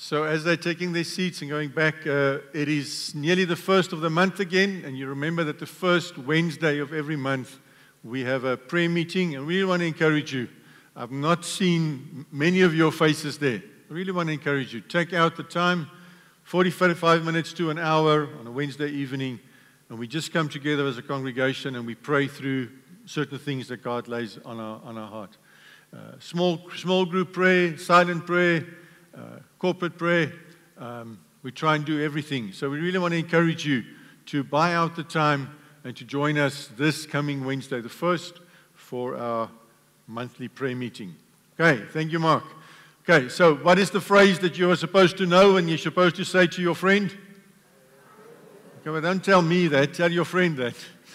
So as they're taking their seats and going back, it is nearly the first of the month again, and you remember that the first Wednesday of every month we have a prayer meeting, and we really want to encourage you. I've not seen many of your faces there. I really want to encourage you. Take out the time, 45 minutes to an hour on a Wednesday evening, and we just come together as a congregation and we pray through certain things that God lays on our heart. Small group prayer, silent prayer, corporate prayer. We try and do everything. So we really want to encourage you to buy out the time and to join us this coming Wednesday, the 1st, for our monthly prayer meeting. Okay, thank you, Mark. Okay, so what is the phrase that you are supposed to know and you're supposed to say to your friend? Okay, well, don't tell me that. Tell your friend that.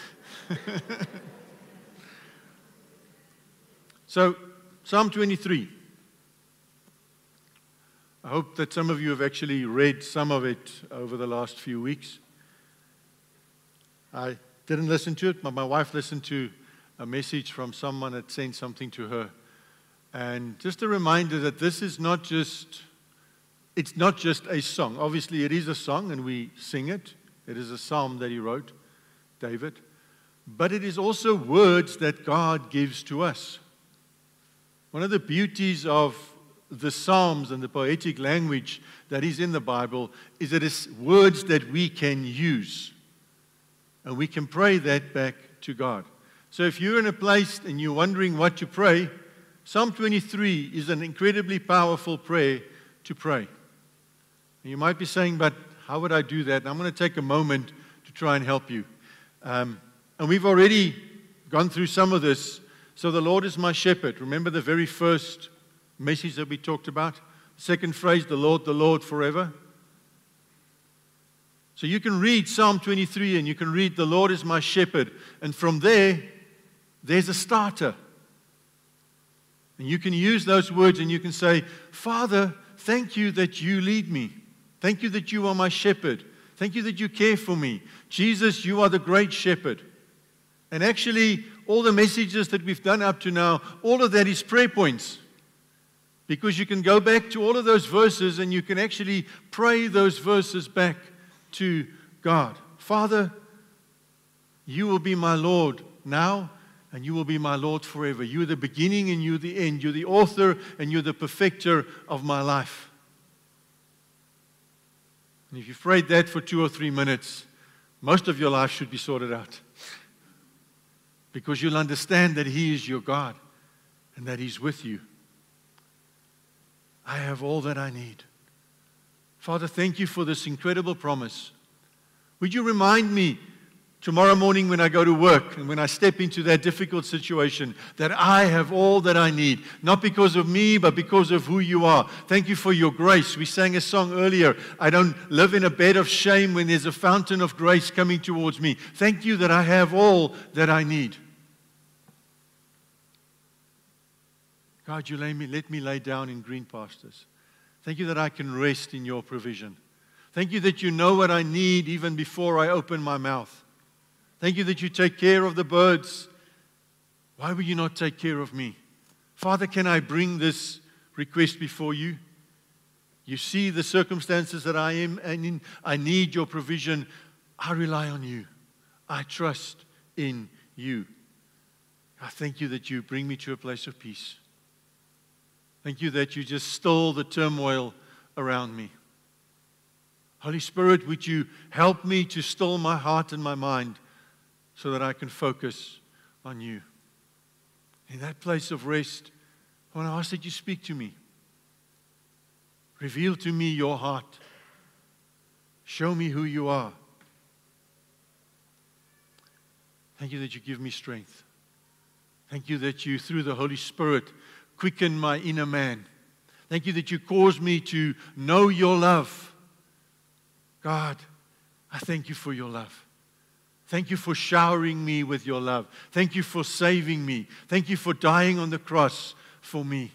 So, Psalm 23. I hope that some of you have actually read some of it over the last few weeks. I didn't listen to it, but my wife listened to a message from someone that sent something to her. And just a reminder that this is it's not just a song. Obviously, it is a song and we sing it. It is a psalm that he wrote, David. But it is also words that God gives to us. One of the beauties of the Psalms and the poetic language that is in the Bible is that it's words that we can use. And we can pray that back to God. So if you're in a place and you're wondering what to pray, Psalm 23 is an incredibly powerful prayer to pray. And you might be saying, but how would I do that? And I'm going to take a moment to try and help you. And we've already gone through some of this. So the Lord is my shepherd. Remember the very first message that we talked about? Second phrase, the Lord forever. So you can read Psalm 23 and you can read, the Lord is my shepherd. And from there's a starter. And you can use those words and you can say, Father, thank you that you lead me. Thank you that you are my shepherd. Thank you that you care for me. Jesus, you are the great shepherd. And actually, all the messages that we've done up to now, all of that is prayer points. Because you can go back to all of those verses and you can actually pray those verses back to God. Father, you will be my Lord now and you will be my Lord forever. You're the beginning and you're the end. You're the author and you're the perfecter of my life. And if you've prayed that for 2 or 3 minutes, most of your life should be sorted out. Because you'll understand that He is your God and that He's with you. I have all that I need. Father, thank you for this incredible promise. Would you remind me tomorrow morning when I go to work and when I step into that difficult situation that I have all that I need, not because of me, but because of who you are. Thank you for your grace. We sang a song earlier, I don't live in a bed of shame when there's a fountain of grace coming towards me. Thank you that I have all that I need. God, you let me lay down in green pastures. Thank you that I can rest in your provision. Thank you that you know what I need even before I open my mouth. Thank you that you take care of the birds. Why will you not take care of me? Father, can I bring this request before you? You see the circumstances that I am in. I need your provision. I rely on you. I trust in you. I thank you that you bring me to a place of peace. Thank you that you just still the turmoil around me. Holy Spirit, would you help me to still my heart and my mind so that I can focus on you. In that place of rest, I want to ask that you speak to me. Reveal to me your heart. Show me who you are. Thank you that you give me strength. Thank you that you, through the Holy Spirit, quicken my inner man. Thank you that you cause me to know your love. God, I thank you for your love. Thank you for showering me with your love. Thank you for saving me. Thank you for dying on the cross for me.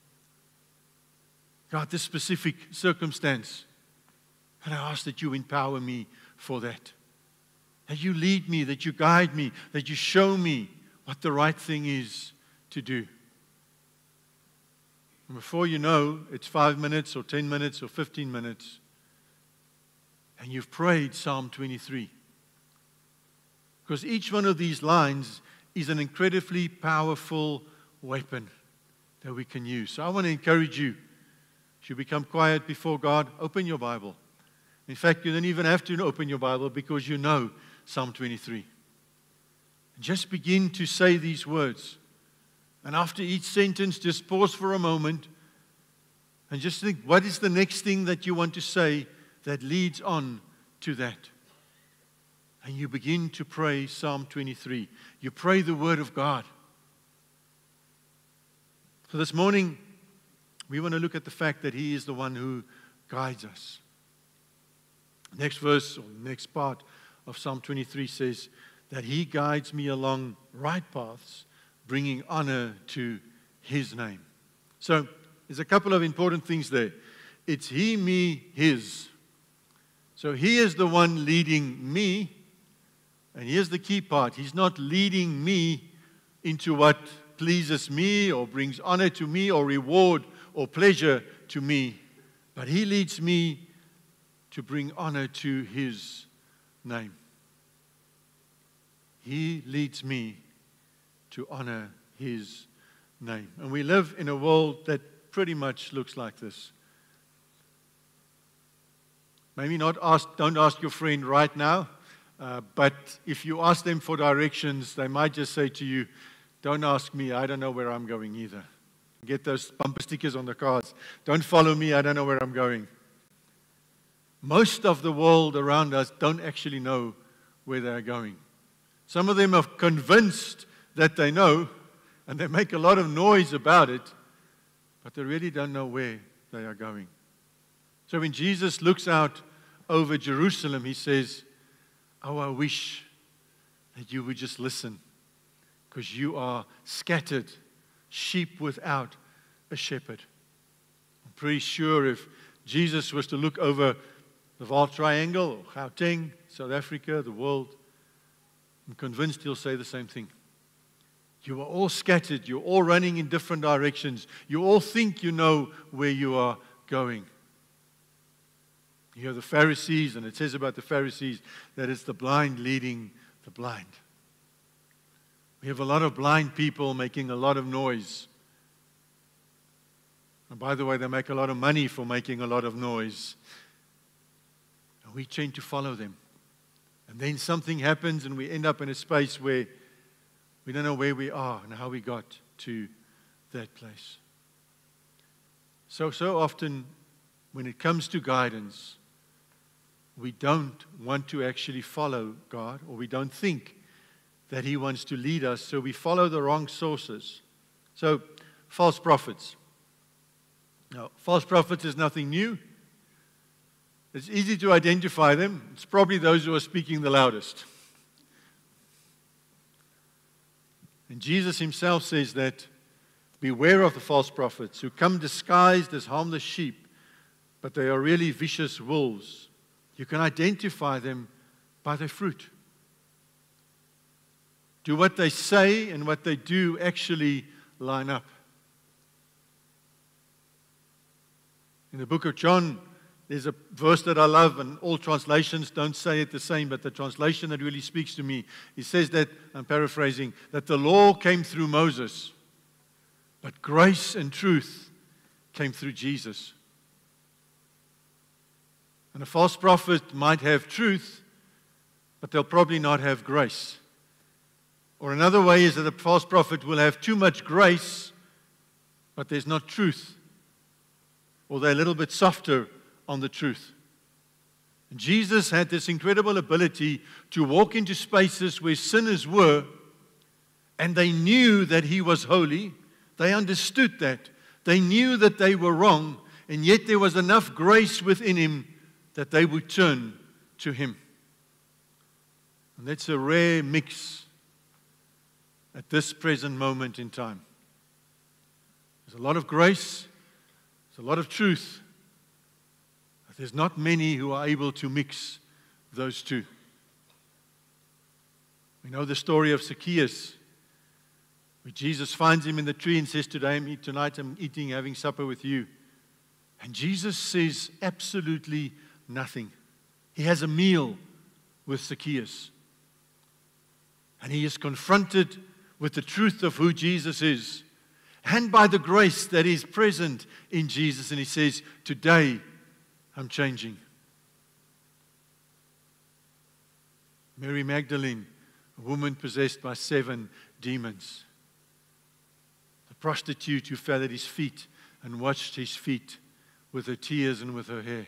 God, this specific circumstance, and I ask that you empower me for that. That you lead me, that you guide me, that you show me what the right thing is to do. And before you know, it's 5 minutes or 10 minutes or 15 minutes, and you've prayed Psalm 23. Because each one of these lines is an incredibly powerful weapon that we can use. So I want to encourage you, as you become quiet before God, open your Bible. In fact, you don't even have to open your Bible because you know Psalm 23. Just begin to say these words. And after each sentence, just pause for a moment and just think, what is the next thing that you want to say that leads on to that? And you begin to pray Psalm 23. You pray the Word of God. So this morning, we want to look at the fact that He is the one who guides us. Next verse, or next part of Psalm 23 says that He guides me along right paths, bringing honor to His name. So there's a couple of important things there. It's He, me, His. So He is the one leading me. And here's the key part. He's not leading me into what pleases me or brings honor to me or reward or pleasure to me. But He leads me to bring honor to His name. He leads me to honor His name. And we live in a world that pretty much looks like this. Maybe don't ask your friend right now, but if you ask them for directions, they might just say to you, don't ask me, I don't know where I'm going either. Get those bumper stickers on the cars. Don't follow me, I don't know where I'm going. Most of the world around us don't actually know where they're going. Some of them are convinced that they know, and they make a lot of noise about it, but they really don't know where they are going. So when Jesus looks out over Jerusalem, He says, oh, I wish that you would just listen, because you are scattered, sheep without a shepherd. I'm pretty sure if Jesus was to look over the Vaal Triangle, or Gauteng, South Africa, the world, I'm convinced He'll say the same thing. You are all scattered. You're all running in different directions. You all think you know where you are going. You have the Pharisees, and it says about the Pharisees that it's the blind leading the blind. We have a lot of blind people making a lot of noise. And by the way, they make a lot of money for making a lot of noise. And we tend to follow them. And then something happens and we end up in a space where we don't know where we are and how we got to that place. So often when it comes to guidance, we don't want to actually follow God, or we don't think that He wants to lead us, so we follow the wrong sources. So, false prophets. Now, false prophets is nothing new. It's easy to identify them. It's probably those who are speaking the loudest. And Jesus Himself says that, beware of the false prophets who come disguised as harmless sheep, but they are really vicious wolves. You can identify them by their fruit. Do what they say and what they do actually line up? In the book of John, there's a verse that I love, and all translations don't say it the same, but the translation that really speaks to me, it says that, I'm paraphrasing, that the law came through Moses, but grace and truth came through Jesus. And a false prophet might have truth, but they'll probably not have grace. Or another way is that a false prophet will have too much grace, but there's not truth. Or they're a little bit softer on the truth. And Jesus had this incredible ability to walk into spaces where sinners were, and they knew that He was holy. They understood that. They knew that they were wrong, and yet there was enough grace within Him that they would turn to Him. And that's a rare mix at this present moment in time. There's a lot of grace, there's a lot of truth, but there's not many who are able to mix those two. We know the story of Zacchaeus. where Jesus finds him in the tree and says, tonight I'm eating, having supper with you. And Jesus says absolutely nothing. He has a meal with Zacchaeus. And he is confronted with the truth of who Jesus is, and by the grace that is present in Jesus. And he says, today I'm changing. Mary Magdalene, a woman possessed by 7 demons. The prostitute who fell at his feet and washed his feet with her tears and with her hair.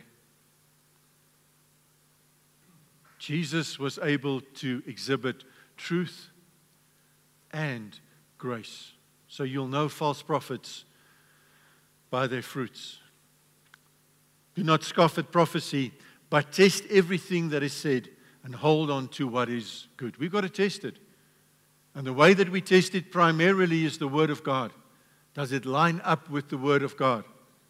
Jesus was able to exhibit truth and grace. So you'll know false prophets by their fruits. Do not scoff at prophecy, but test everything that is said and hold on to what is good. We've got to test it. And the way that we test it primarily is the Word of God. Does it line up with the Word of God?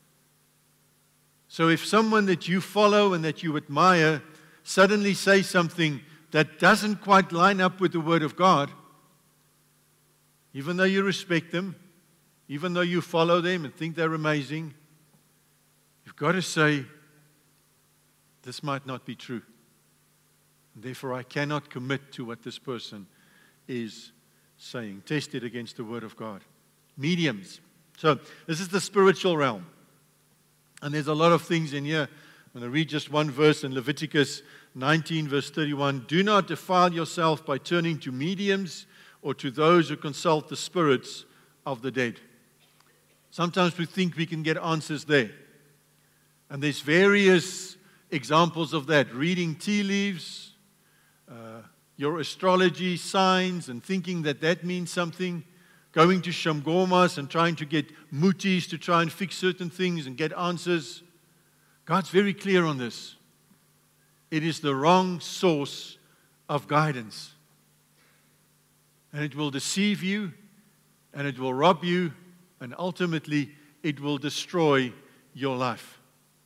So if someone that you follow and that you admire suddenly says something that doesn't quite line up with the Word of God, even though you respect them, even though you follow them and think they're amazing, you've got to say, this might not be true. And therefore, I cannot commit to what this person is saying. Test it against the Word of God. Mediums. So, this is the spiritual realm. And there's a lot of things in here. I'm going to read just one verse in Leviticus 19, verse 31. Do not defile yourself by turning to mediums or to those who consult the spirits of the dead. Sometimes we think we can get answers there. And there's various examples of that. Reading tea leaves, your astrology signs, and thinking that that means something. Going to Shamgomas and trying to get mutis to try and fix certain things and get answers. God's very clear on this. It is the wrong source of guidance. And it will deceive you, and it will rob you, and ultimately it will destroy your life.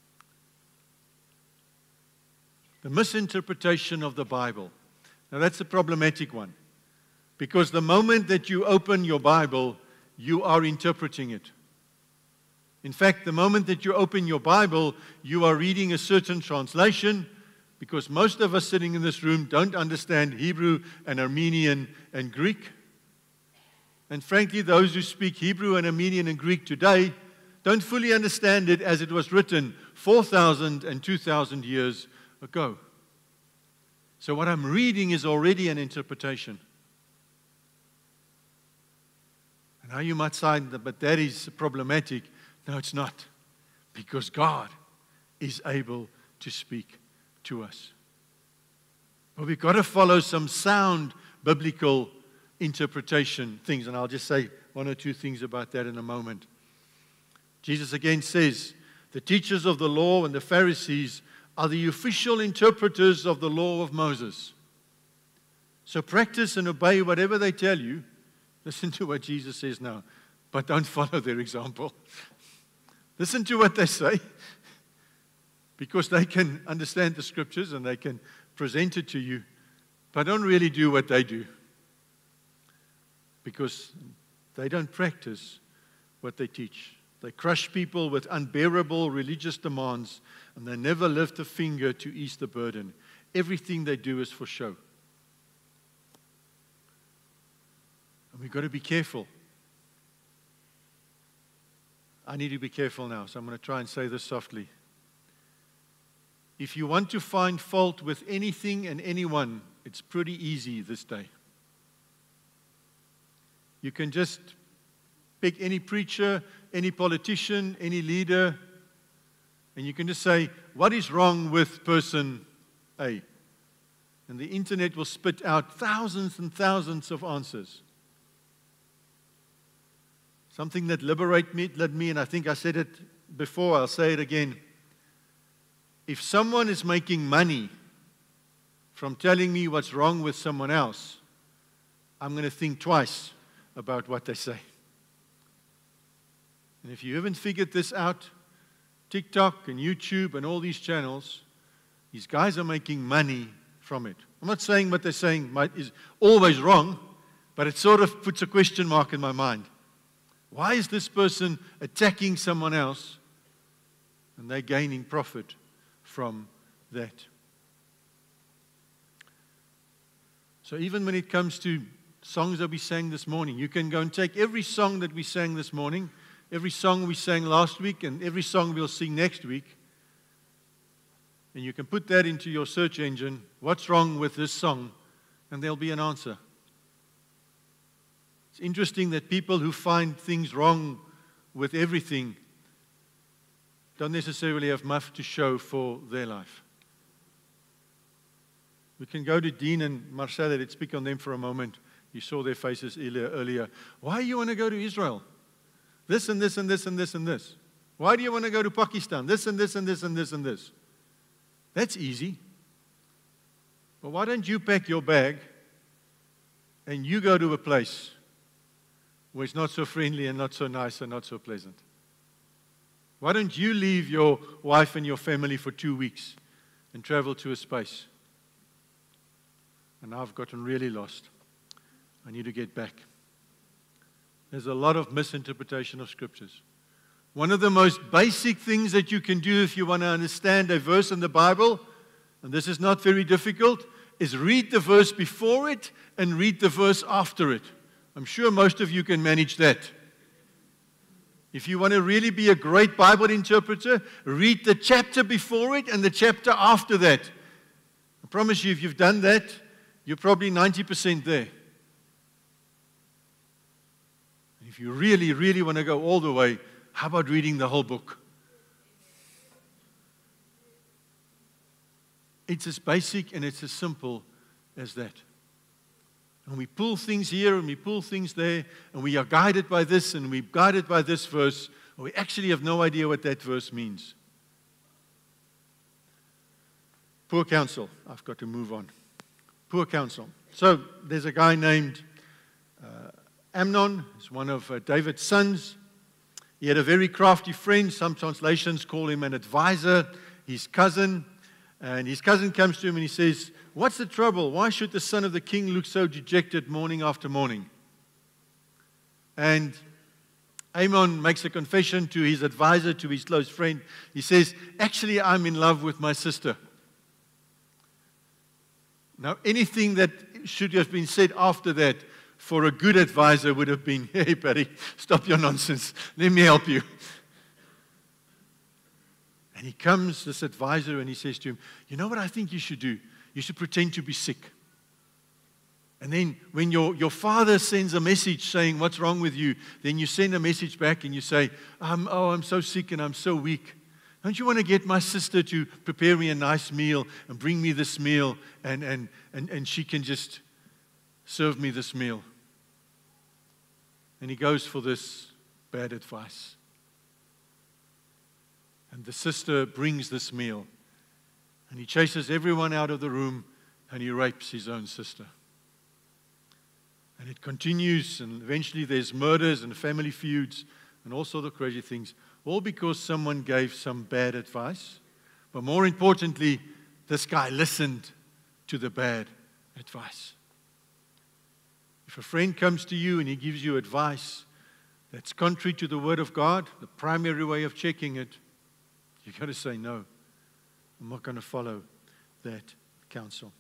The misinterpretation of the Bible. Now that's a problematic one. Because the moment that you open your Bible, you are interpreting it. In fact, the moment that you open your Bible, you are reading a certain translation, because most of us sitting in this room don't understand Hebrew and Armenian and Greek. And frankly, those who speak Hebrew and Armenian and Greek today don't fully understand it as it was written 4,000 and 2,000 years ago. So what I'm reading is already an interpretation. And now you might say, but that is problematic. No, it's not. Because God is able to speak to us. But we've got to follow some sound biblical interpretation things. And I'll just say one or two things about that in a moment. Jesus again says, the teachers of the law and the Pharisees are the official interpreters of the law of Moses. So practice and obey whatever they tell you. Listen to what Jesus says now, but don't follow their example. Listen to what they say, because they can understand the scriptures and they can present it to you, but don't really do what they do, because they don't practice what they teach. They crush people with unbearable religious demands, and they never lift a finger to ease the burden. Everything they do is for show. And we've got to be careful. I need to be careful now, so I'm going to try and say this softly. If you want to find fault with anything and anyone, it's pretty easy this day. You can just pick any preacher, any politician, any leader, and you can just say, what is wrong with person A? And the internet will spit out thousands and thousands of answers. Something that led me, and I think I said it before, I'll say it again. If someone is making money from telling me what's wrong with someone else, I'm going to think twice about what they say. And if you haven't figured this out, TikTok and YouTube and all these channels, these guys are making money from it. I'm not saying what they're saying is always wrong, but it sort of puts a question mark in my mind. Why is this person attacking someone else and they're gaining profit from that? So even when it comes to songs that we sang this morning, you can go and take every song that we sang this morning, every song we sang last week, and every song we'll sing next week, and you can put that into your search engine, what's wrong with this song, and there'll be an answer. It's interesting that people who find things wrong with everything don't necessarily have much to show for their life. We can go to Dean and Marcella. Let's speak on them for a moment. You saw their faces earlier. Why do you want to go to Israel? This and this and this and this and this. Why do you want to go to Pakistan? This and this and this and this and this. That's easy. But why don't you pack your bag and you go to a place where it's not so friendly and not so nice and not so pleasant? Why don't you leave your wife and your family for 2 weeks and travel to a space? And now I've gotten really lost. I need to get back. There's a lot of misinterpretation of scriptures. One of the most basic things that you can do if you want to understand a verse in the Bible, and this is not very difficult, is read the verse before it and read the verse after it. I'm sure most of you can manage that. If you want to really be a great Bible interpreter, read the chapter before it and the chapter after that. I promise you, if you've done that, you're probably 90% there. And if you really, really want to go all the way, how about reading the whole book? It's as basic and it's as simple as that. And we pull things here and we pull things there, and we are guided by this and we're guided by this verse, and we actually have no idea what that verse means. Poor counsel. I've got to move on. Poor counsel. So there's a guy named Amnon. He's one of David's sons. He had a very crafty friend. Some translations call him an advisor, his cousin. And his cousin comes to him and he says, "What's the trouble? Why should the son of the king look so dejected morning after morning?" And Amnon makes a confession to his advisor, to his close friend. He says, "Actually, I'm in love with my sister." Now, anything that should have been said after that for a good advisor would have been, "Hey, buddy, stop your nonsense. Let me help you." And he comes, this advisor, and he says to him, "You know what I think you should do? You should pretend to be sick. And then when your father sends a message saying, 'What's wrong with you?' then you send a message back and you say, I'm so sick and I'm so weak. Don't you want to get my sister to prepare me a nice meal and bring me this meal and she can just serve me this meal?" And he goes for this bad advice. And the sister brings this meal. And he chases everyone out of the room and he rapes his own sister. And it continues, and eventually there's murders and family feuds and all sorts of crazy things. All because someone gave some bad advice. But more importantly, this guy listened to the bad advice. If a friend comes to you and he gives you advice that's contrary to the Word of God, the primary way of checking it, you've got to say, "No, I'm not going to follow that counsel."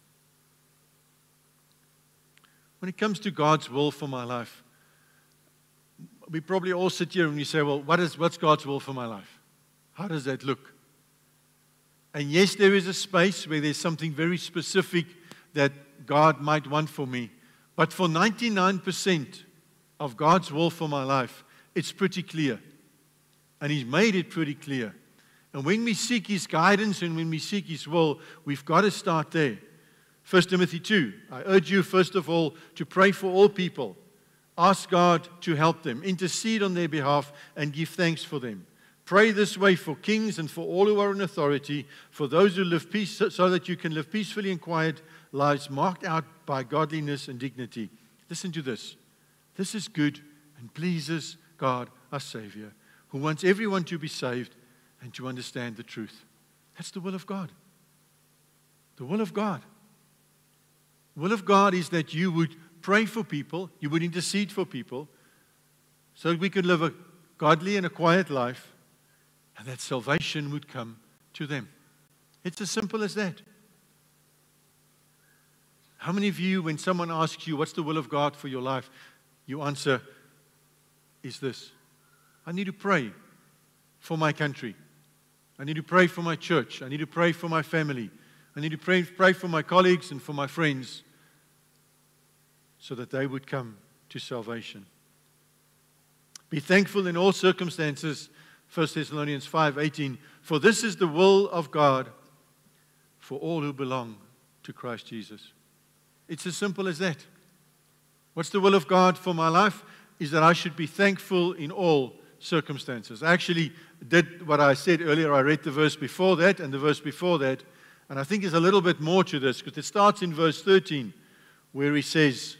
When it comes to God's will for my life, we probably all sit here and we say, "Well, what's God's will for my life? How does that look?" And yes, there is a space where there's something very specific that God might want for me. But for 99% of God's will for my life, it's pretty clear. And He's made it pretty clear. And when we seek His guidance and when we seek His will, we've got to start there. 1 Timothy 2, I urge you first of all to pray for all people. Ask God to help them, intercede on their behalf, and give thanks for them. Pray this way for kings and for all who are in authority, for those who live peace, so that you can live peacefully and quiet lives marked out by godliness and dignity. Listen to this. This is good and pleases God, our Savior, who wants everyone to be saved and to understand the truth. That's the will of God. The will of God. The will of God is that you would pray for people, you would intercede for people, so that we could live a godly and a quiet life, and that salvation would come to them. It's as simple as that. How many of you, when someone asks you, what's the will of God for your life, you answer, is this: I need to pray for my country. I need to pray for my church. I need to pray for my family. I need to pray for my colleagues and for my friends, so that they would come to salvation. Be thankful in all circumstances, 1 Thessalonians 5:18, for this is the will of God for all who belong to Christ Jesus. It's as simple as that. What's the will of God for my life? Is that I should be thankful in all circumstances. I actually did what I said earlier. I read the verse before that and the verse before that, and I think there's a little bit more to this, because it starts in verse 13, where he says,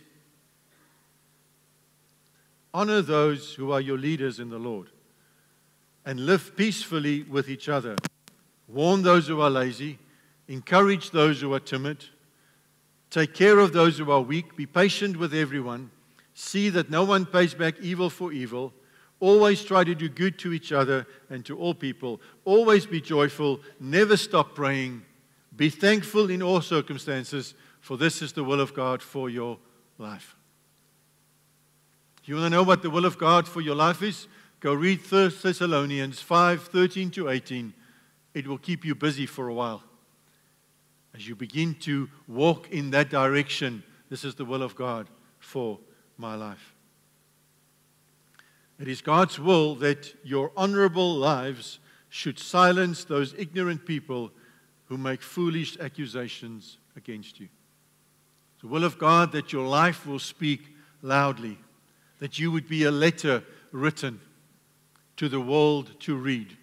honor those who are your leaders in the Lord, and live peacefully with each other. Warn those who are lazy, encourage those who are timid, take care of those who are weak, be patient with everyone, see that no one pays back evil for evil, always try to do good to each other and to all people, always be joyful, never stop praying, be thankful in all circumstances, for this is the will of God for your life. You want to know what the will of God for your life is? Go read 1 Thessalonians 5:13-18. It will keep you busy for a while. As you begin to walk in that direction, this is the will of God for my life. It is God's will that your honorable lives should silence those ignorant people who make foolish accusations against you. It's the will of God that your life will speak loudly, that you would be a letter written to the world to read.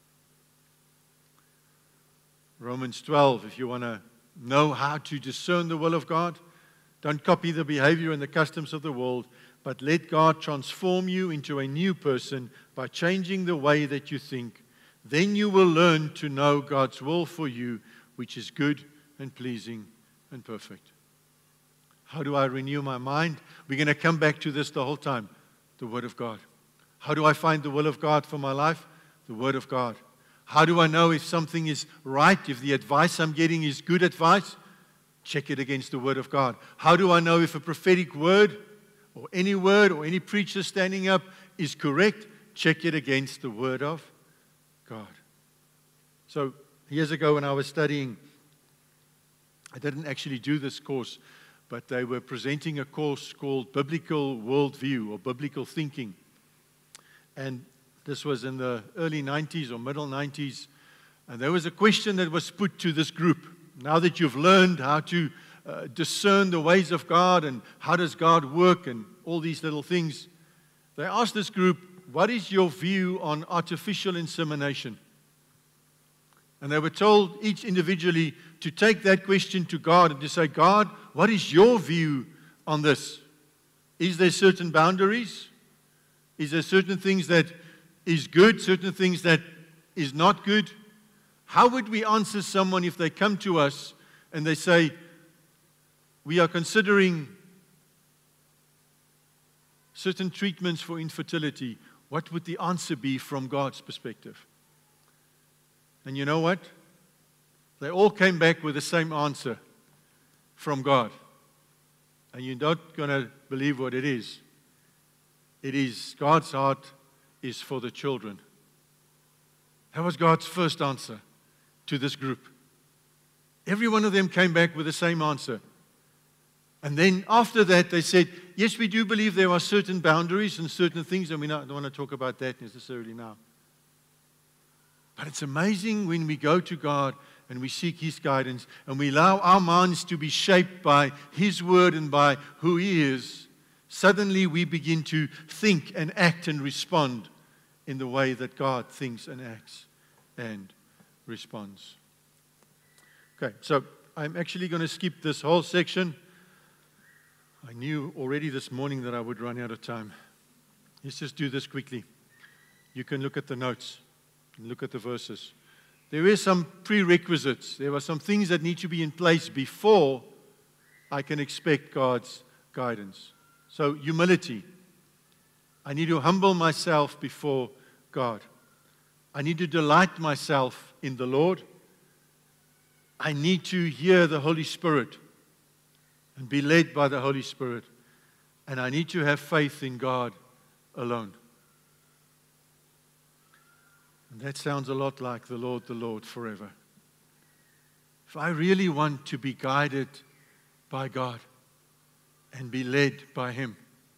Romans 12, if you want to know how to discern the will of God, don't copy the behavior and the customs of the world, but let God transform you into a new person by changing the way that you think. Then you will learn to know God's will for you, which is good and pleasing and perfect. How do I renew my mind? We're going to come back to this the whole time. The Word of God. How do I find the will of God for my life? The Word of God. How do I know if something is right, if the advice I'm getting is good advice? Check it against the Word of God. How do I know if a prophetic word or any preacher standing up is correct? Check it against the Word of God. So years ago when I was studying, I didn't actually do this course, but they were presenting a course called Biblical Worldview or Biblical Thinking. And this was in the early 90s or middle 90s. And there was a question that was put to this group. Now that you've learned how to discern the ways of God and how does God work and all these little things, they asked this group, what is your view on artificial insemination? And they were told each individually to take that question to God and to say, God, what is your view on this? Is there certain boundaries? Is there certain things that is good, certain things that is not good? How would we answer someone if they come to us and they say, we are considering certain treatments for infertility? What would the answer be from God's perspective? And you know what? They all came back with the same answer from God. And you're not going to believe what it is. It is God's heart is for the children. That was God's first answer to this group. Every one of them came back with the same answer. And then after that, they said, yes, we do believe there are certain boundaries and certain things, and we don't want to talk about that necessarily now. But it's amazing when we go to God and we seek His guidance and we allow our minds to be shaped by His Word and by who He is. Suddenly we begin to think and act and respond in the way that God thinks and acts and responds. Okay, so I'm actually going to skip this whole section. I knew already this morning that I would run out of time. Let's just do this quickly. You can look at the notes and look at the verses. There is some prerequisites. There are some things that need to be in place before I can expect God's guidance. So, humility. I need to humble myself before God. I need to delight myself in the Lord. I need to hear the Holy Spirit and be led by the Holy Spirit. And I need to have faith in God alone. And that sounds a lot like the Lord forever. If I really want to be guided by God and be led by Him,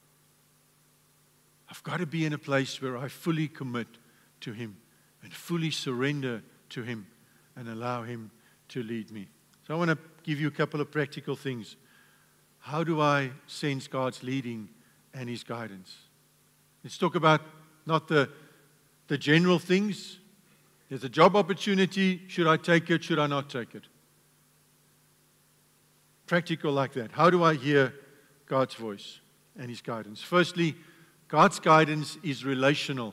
I've got to be in a place where I fully commit to Him and fully surrender to Him and allow Him to lead me. So I want to give you a couple of practical things. How do I sense God's leading and His guidance? Let's talk about not the general things. There's a job opportunity. Should I take it? Should I not take it? Practical like that. How do I hear God's voice and His guidance? Firstly, God's guidance is relational.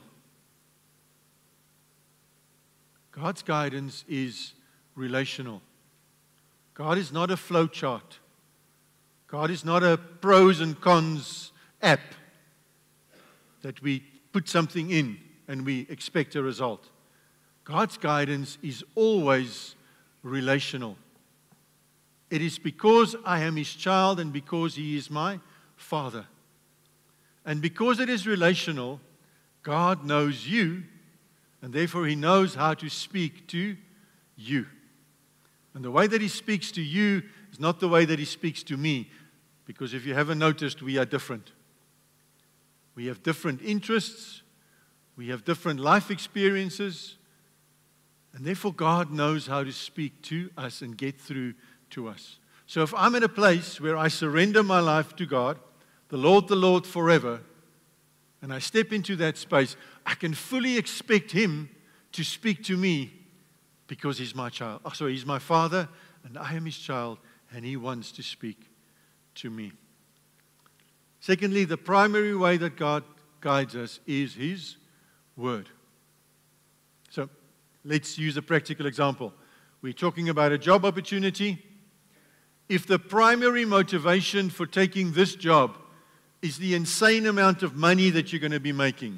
God's guidance is relational. God is not a flow chart. God is not a pros and cons app that we put something in and we expect a result. God's guidance is always relational. It is because I am His child and because He is my Father. And because it is relational, God knows you, and therefore He knows how to speak to you. And the way that He speaks to you is not the way that He speaks to me, because if you haven't noticed, we are different. We have different interests, we have different life experiences, and therefore God knows how to speak to us and get through to us. So if I'm in a place where I surrender my life to God, the Lord forever, and I step into that space, I can fully expect Him to speak to me because He's my child. He's my Father, and I am His child, and He wants to speak to me. Secondly, the primary way that God guides us is His Word. So let's use a practical example. We're talking about a job opportunity. If the primary motivation for taking this job is the insane amount of money that you're going to be making,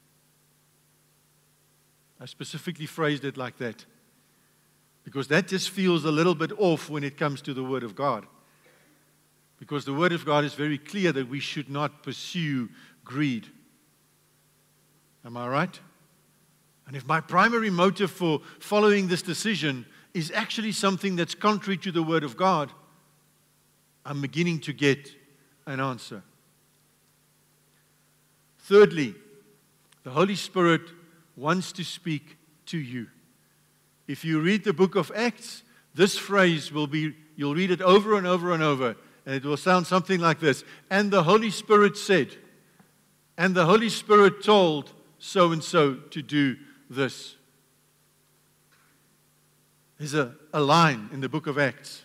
I specifically phrased it like that because that just feels a little bit off when it comes to the Word of God. Because the Word of God is very clear that we should not pursue greed. Am I right? And if my primary motive for following this decision is actually something that's contrary to the Word of God, I'm beginning to get an answer. Thirdly, the Holy Spirit wants to speak to you. If you read the book of Acts, this phrase you'll read it over and over and over, and it will sound something like this. And the Holy Spirit said, and the Holy Spirit told so-and-so to do this. There's a line in the book of Acts,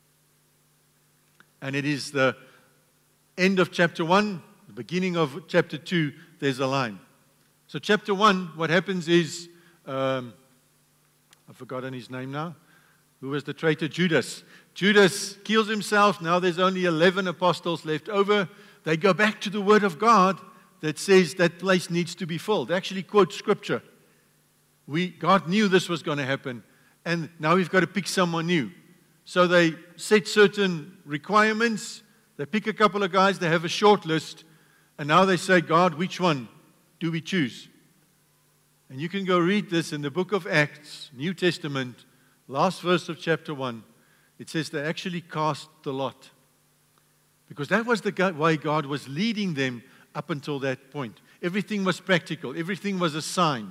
and it is the end of chapter 1, the beginning of chapter 2, there's a line. So chapter 1, what happens is, I've forgotten his name now. Who was the traitor? Judas. Judas kills himself. Now there's only 11 apostles left over. They go back to the Word of God that says that place needs to be filled. They actually quote Scripture. God knew this was going to happen, and now we've got to pick someone new. So they set certain requirements. They pick a couple of guys. They have a short list, and now they say, God, which one do we choose? And you can go read this in the book of Acts, New Testament, last verse of chapter 1. It says they actually cast the lot. Because that was the way God was leading them up until that point. Everything was practical. Everything was a sign.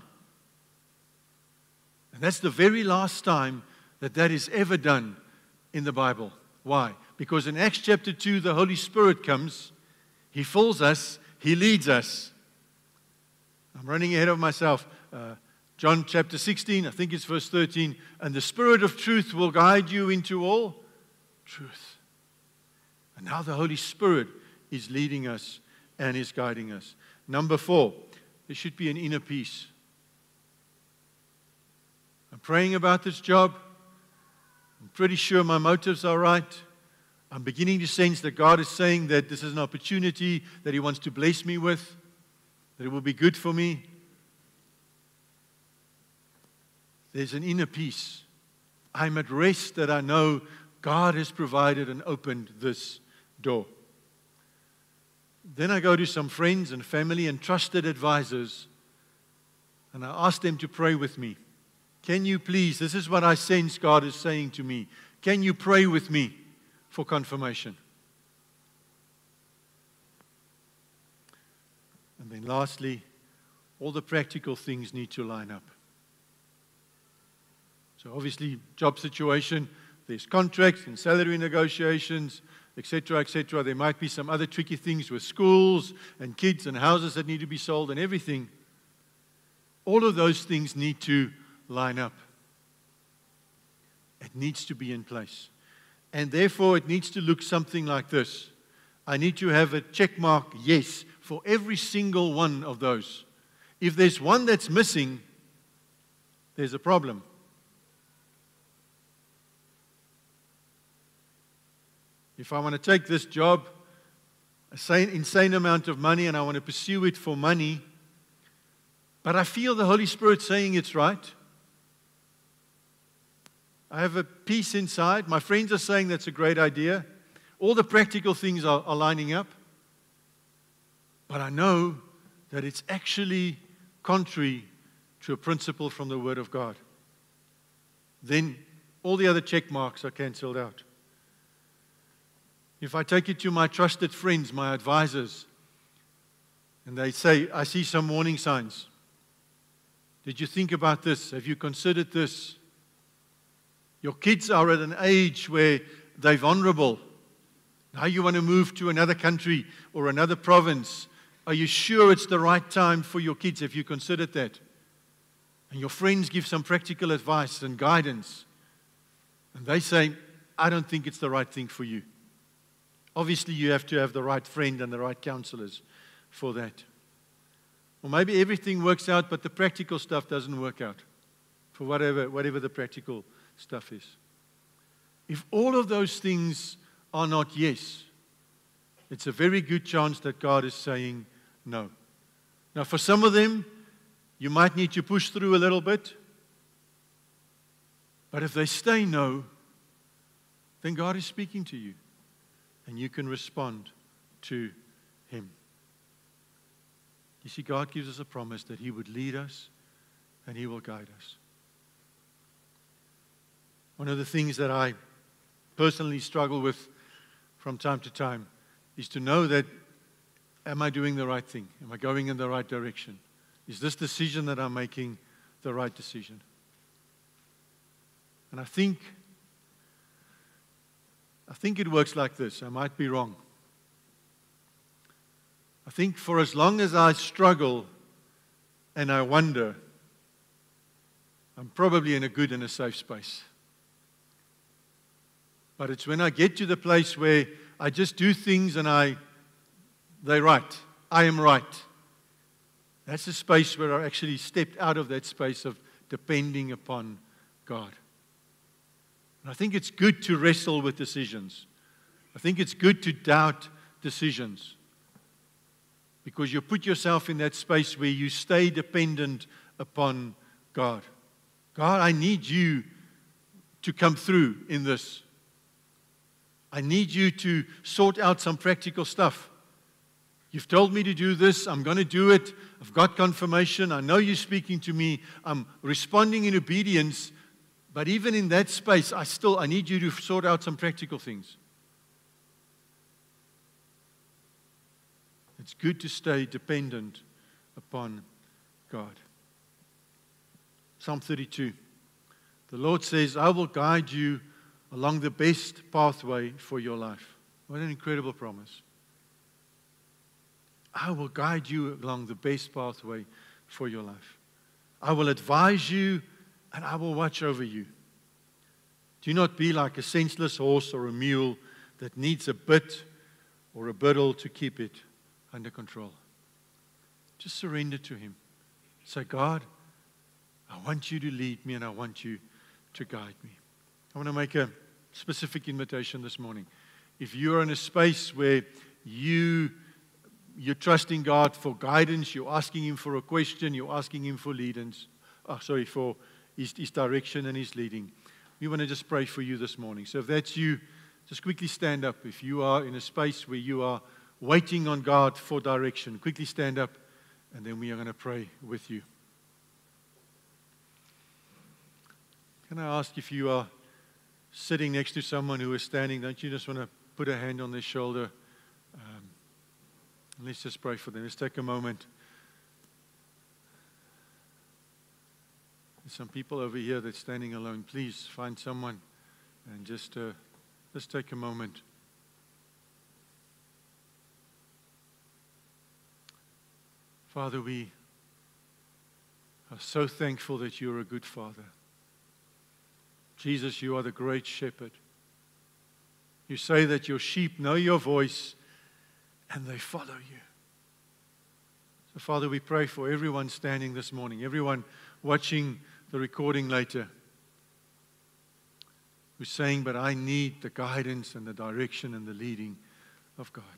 And that's the very last time that is ever done in the Bible. Why? Because in Acts chapter 2, the Holy Spirit comes. He fills us. He leads us. I'm running ahead of myself. John chapter 16, I think it's verse 13. And the Spirit of truth will guide you into all truth. And now the Holy Spirit is leading us and is guiding us. Number 4, there should be an inner peace. I'm praying about this job. I'm pretty sure my motives are right. I'm beginning to sense that God is saying that this is an opportunity that He wants to bless me with, that it will be good for me. There's an inner peace. I'm at rest that I know God has provided and opened this door. Then I go to some friends and family and trusted advisors, and I ask them to pray with me. Can you please, this is what I sense God is saying to me, can you pray with me for confirmation? And then lastly, all the practical things need to line up. So obviously, job situation, there's contracts and salary negotiations, etc., etc. There might be some other tricky things with schools and kids and houses that need to be sold and everything. All of those things need to line up. It needs to be in place. And therefore, it needs to look something like this. I need to have a check mark, yes, for every single one of those. If there's one that's missing, there's a problem. If I want to take this job, an insane amount of money, and I want to pursue it for money, but I feel the Holy Spirit saying it's right. I have a peace inside. My friends are saying that's a great idea. All the practical things are lining up. But I know that it's actually contrary to a principle from the Word of God. Then all the other check marks are cancelled out. If I take it to my trusted friends, my advisors, and they say, I see some warning signs. Did you think about this? Have you considered this? Your kids are at an age where they're vulnerable. Now you want to move to another country or another province. Are you sure it's the right time for your kids? Have you considered that? And your friends give some practical advice and guidance. And they say, I don't think it's the right thing for you. Obviously, you have to have the right friend and the right counselors for that. Or maybe everything works out, but the practical stuff doesn't work out for whatever the practical stuff is. If all of those things are not yes, it's a very good chance that God is saying no. Now, for some of them, you might need to push through a little bit. But if they stay no, then God is speaking to you. And you can respond to Him. You see, God gives us a promise that He would lead us and He will guide us. One of the things that I personally struggle with from time to time is to know that, am I doing the right thing? Am I going in the right direction? Is this decision that I'm making the right decision? And I think it works like this. I might be wrong. I think for as long as I struggle and I wonder, I'm probably in a good and a safe space. But it's when I get to the place where I just do things and they're right. I am right. That's a space where I actually stepped out of that space of depending upon God. And I think it's good to wrestle with decisions. I think it's good to doubt decisions. Because you put yourself in that space where you stay dependent upon God. God, I need you to come through in this. I need you to sort out some practical stuff. You've told me to do this. I'm going to do it. I've got confirmation. I know you're speaking to me. I'm responding in obedience. But even in that space, I need you to sort out some practical things. It's good to stay dependent upon God. Psalm 32. The Lord says, I will guide you along the best pathway for your life. What an incredible promise. I will guide you along the best pathway for your life. I will advise you and I will watch over you. Do not be like a senseless horse or a mule that needs a bit or a bridle to keep it under control. Just surrender to Him. Say, God, I want you to lead me and I want you to guide me. I want to make a specific invitation this morning. If you're in a space where you're trusting God for guidance, you're asking Him for a question, you're asking Him for for His direction and His leading, we want to just pray for you this morning. So if that's you, just quickly stand up. If you are in a space where you are waiting on God for direction, quickly stand up, and then we are going to pray with you. Can I ask, if you are sitting next to someone who is standing, don't you just want to put a hand on their shoulder? Let's just pray for them. Let's take a moment. There's some people over here that's standing alone. Please find someone and just take a moment. Father, we are so thankful that you're a good Father. Jesus, you are the great shepherd. You say that your sheep know your voice and they follow you. So, Father, we pray for everyone standing this morning, everyone watching the recording later, who's saying, but I need the guidance and the direction and the leading of God.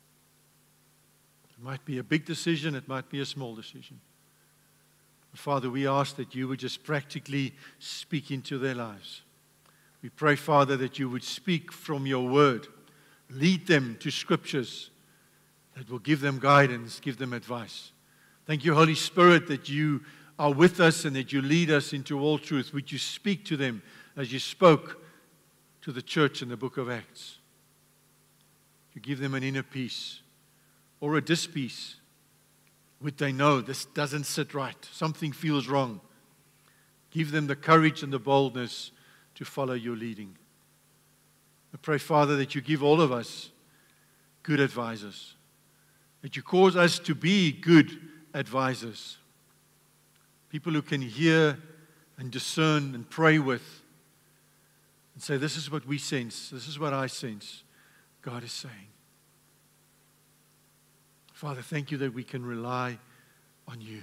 It might be a big decision, it might be a small decision. But Father, we ask that you would just practically speak into their lives. We pray, Father, that you would speak from your word. Lead them to scriptures that will give them guidance, give them advice. Thank you, Holy Spirit, that you are with us and that you lead us into all truth. Would you speak to them as you spoke to the church in the book of Acts? You give them an inner peace or a dispeace. Would they know this doesn't sit right? Something feels wrong. Give them the courage and the boldness to follow your leading. I pray, Father, that you give all of us good advisors, that you cause us to be good advisors, people who can hear and discern and pray with and say, this is what we sense, this is what I sense God is saying. Father, thank you that we can rely on you,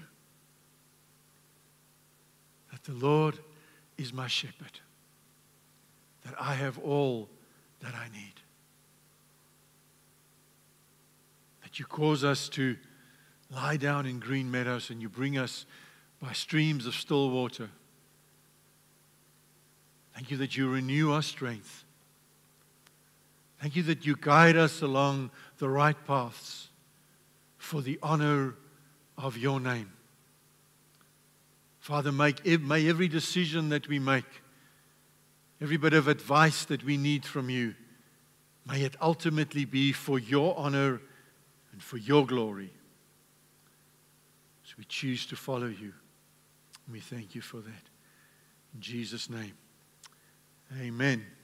that the Lord is my shepherd, that I have all that I need. That you cause us to lie down in green meadows and you bring us by streams of still water. Thank you that you renew our strength. Thank you that you guide us along the right paths for the honor of your name. Father, may every decision that we make, every bit of advice that we need from you, may it ultimately be for your honor and for your glory. So we choose to follow you. And we thank you for that. In Jesus' name, amen.